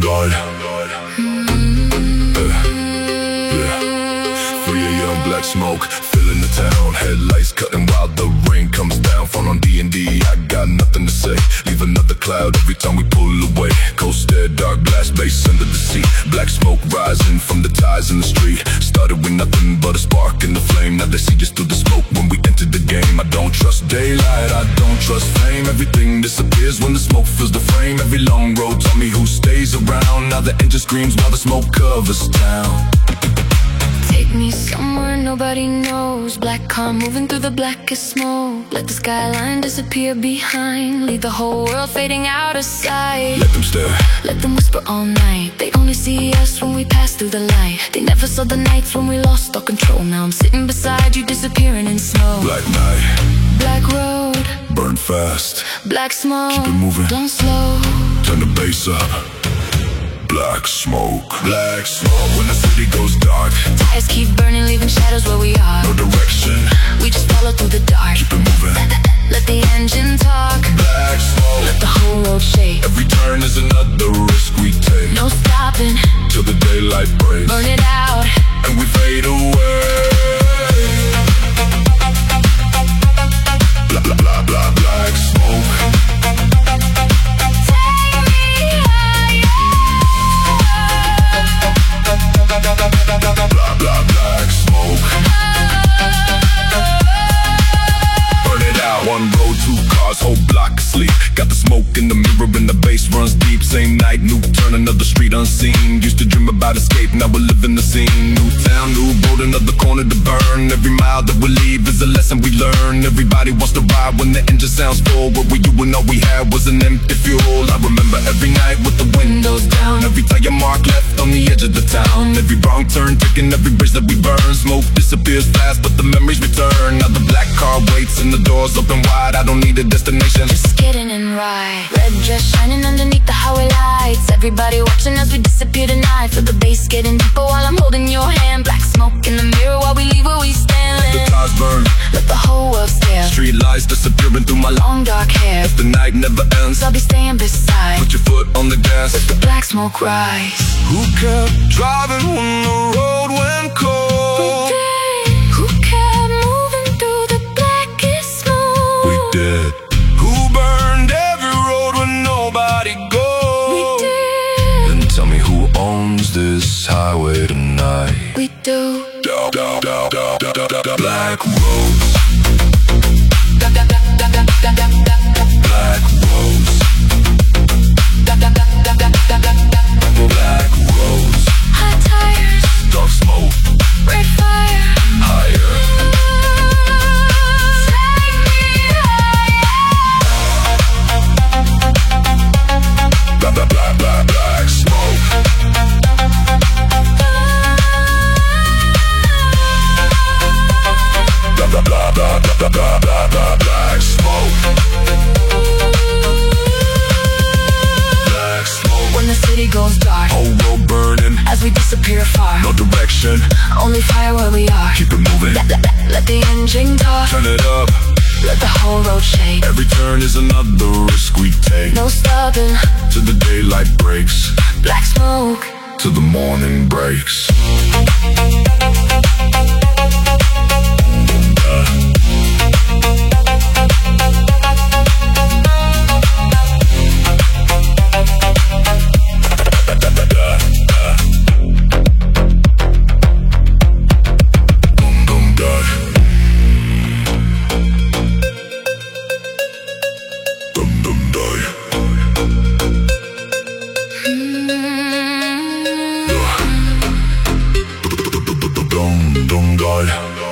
God. Yeah. 3 a.m. black smoke, filling the town. Headlights cutting while the rain comes down. Phone on D&D, I got nothing to say. Leave another cloud every time we pull away. Coast stare, dark glass base under the seat. Black smoke rising from the ties in the street. Started with nothing but a spark in the flame. Now they see just through the smoke when we entered the game. I don't trust daylight, I don't trust fame. Everything disappears when the smoke fills the frame. Every long road taught me who stays around. Now the engine screams while the smoke covers town. Take me somewhere nobody knows. Black car moving through the blackest smoke. Let the skyline disappear behind. Leave the whole world fading out of sight. Let them stare, let them whisper all night. They only see us when we pass through the light. They never saw the nights when we lost all control. Now I'm sitting beside you, disappearing in smoke. black night, Black road, burn fast. black smoke, Keep it moving, don't slow. turn the bass up. Black smoke, when the city goes dark. Tires keep burning, leaving shadows where we are. No direction, We just follow through the dark. keep it moving. Let the engine talk. Black smoke, Let the whole road shake. every turn is another risk we take. No stopping, Till the daylight breaks, burn it out. and we fade away. Blah, blah, blah, blah, black smoke. Blah, blah, black smoke. Burn it out. One road, 2 cars, whole block asleep. Got the smoke in the mirror and the bass runs deep. Same night, new turn, another street unseen. Used to dream about escape, now we're living the scene. New town, new road, another corner to burn. Every mile that we leave is a lesson we learn. Everybody wants to ride when the engine sounds full. What we you and all we had was an empty fuel. I remember every night with the windows down. Every tire mark left on the edge of the town. Every wrong turn, taking every bridge that we burn. Smoke disappears fast, but the memories return. Now the black car waits and the doors open wide. I don't need a destination, Just kidding and right. Red dress shining underneath the highway lights. Everybody watching as we disappear tonight. Feel the bass getting deeper while I'm holding your hand. Black smoke in the mirror while we leave where we stand. the tires burn. Let the whole world stare. Street lights disappearing through my life. Long dark hair, The night never ends. I'll be staying beside. Put your foot on the gas. The black smoke rise. Who kept driving when the road went cold? Who kept moving through the blackest smoke? We did. Who burned every road when nobody goes? We did. Then tell me who owns this highway tonight? We do. Black roads. Black roads. Black roads. Hot tires, Dark smoke. red fire. Higher. Take me higher. Black smoke. Black smoke. Black smoke. When the city goes dark, Whole road burning, as we disappear far. no direction. Only fire where we are. Keep it moving, Let the engine talk. turn it up. Let the whole road shake. Every turn is another risk we take. No stopping, Till the daylight breaks, black smoke. till the morning breaks. God.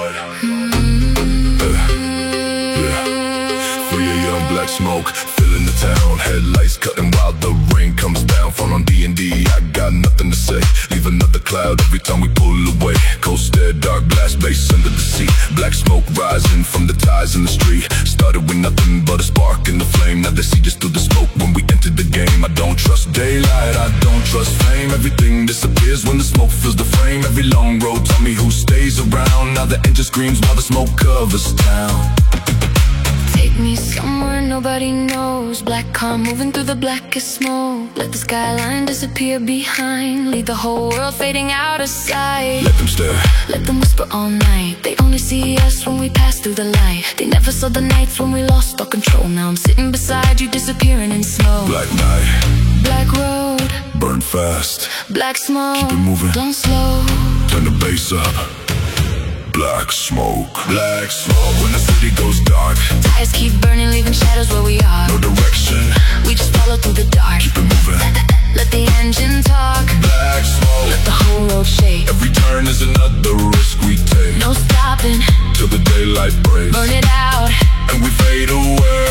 3 a.m. black smoke, filling the town. Headlights cutting while the rain comes down. Phone on D&D, I got nothing to say. Leave another cloud every time we pull away. Coast stare, dark glass base under the seat. Black smoke rising from the ties in the street. Started with nothing but a spark in the flame. Now they see just through the smoke when we entered the game. I don't trust daylight, I don't trust fame. Everything disappears when the smoke fills the frame. Every long road taught me who stays around. Now the engine screams while the smoke covers town. Take Take me somewhere nobody knows. Black car moving through the blackest smoke. Let the skyline disappear behind. Leave the whole world fading out of sight. Let them stare, let them whisper all night. They only see us when we pass through the light. They never saw the nights when we lost all control. Now I'm sitting beside you, disappearing in smoke. black night, Black road, burn fast, black smoke, keep it moving, don't slow. turn the bass up. Black smoke, when the city goes dark. Tires keep burning, leaving shadows where we are. No direction, We just follow through the dark. keep it moving. Let the engine talk, Black smoke, let the whole road shake. every turn is another risk we take. No stopping, Till the daylight breaks, burn it out. and we fade away.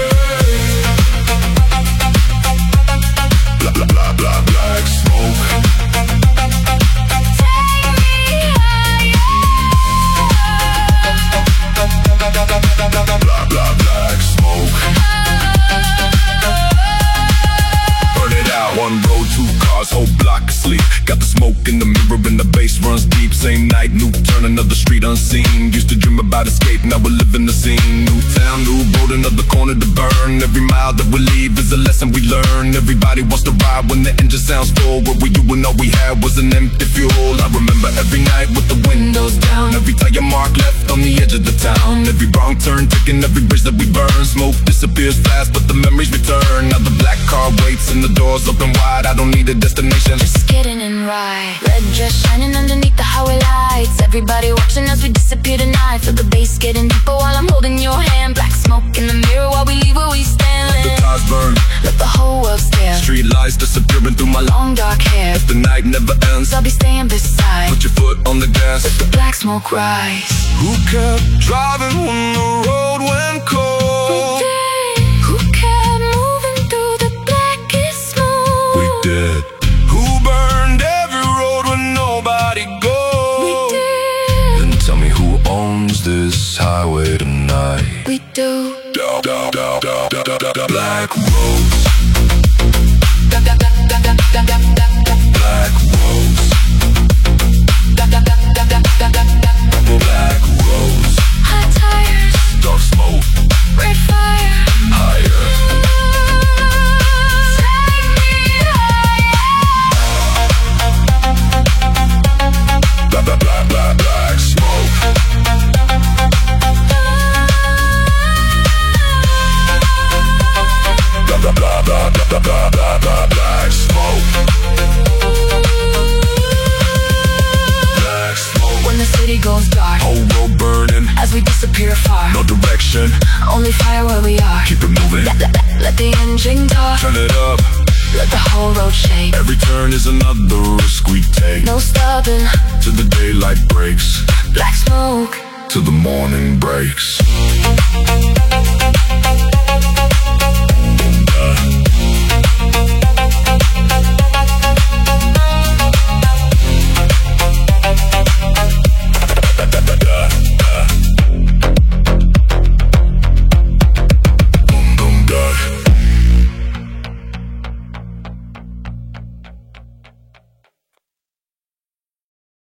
Blah, blah, blah, blah, black smoke. Blah, blah, black smoke. Burn it out, one road, two cars, whole block asleep. Got the smoke in the mirror and the bass runs deep. Same night, new turn, another street unseen. Used to dream about escape, now we're living the scene. New town, new road, another corner to burn. Every mile that we leave is a lesson we learn. Everybody wants to ride when the engine sounds full. Where we you and all we had was an empty fuel. I remember every night with the windows down. Every tire mark left on the edge of the town. Every wrong turn, taking every bridge that we burn. Smoke disappears fast, but the memories return. Now the black car waits and the doors open wide. I don't need a destination, Just kidding and right. Red dress shining underneath the highway lights. Everybody watching as we disappear tonight. Feel the bass getting deeper while I'm holding your hand. Black smoke in the mirror while we leave where we stand. the tires burn, Let the whole world stare. street lights disappearing through my life. Long dark hair, The night never ends, I'll be staying beside. put your foot on the gas. The black smoke rise. Who kept driving when the road went cold? Who kept moving through the blackest smoke? We did. Who burned every road when nobody goes? We did. Then tell me who owns this highway tonight? We do. Black roads, black roads, black roads, Hot tires, dark smoke, red fire. higher. Take me higher. Black smoke. Black smoke. Black smoke. When the city goes dark, Whole road burning, as we disappear far, no direction, only fire where we are. keep it moving. Let the engine talk, Turn it up, let the whole road shake. every turn is another risk we take. No stopping, Till the daylight breaks, black smoke. till the morning breaks.